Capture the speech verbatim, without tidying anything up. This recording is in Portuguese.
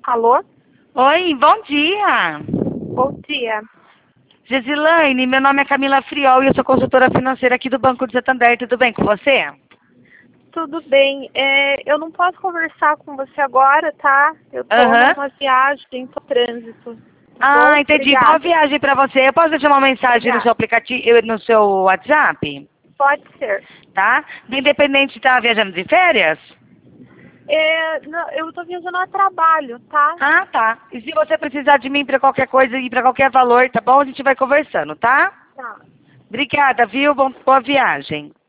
Alô? Oi, bom dia. Bom dia. Gesilaine, meu nome é Camila Friol e eu sou consultora financeira aqui do Banco de Santander. Tudo bem com você? Tudo bem. É, eu não posso conversar com você agora, tá? Eu tô Aham. numa viagem, tô trânsito. Tá Ah, bom? entendi. Boa Obrigada. viagem pra você. Eu posso deixar uma mensagem no seu Obrigada. aplicativo, no seu WhatsApp? Pode ser. Tá? Independente de estar viajando de férias? É, não, eu tô viajando a trabalho, tá? Ah, tá. E se você precisar de mim pra qualquer coisa e pra qualquer valor, tá bom? A gente vai conversando, tá? Tá. Obrigada, viu? Bom, boa viagem.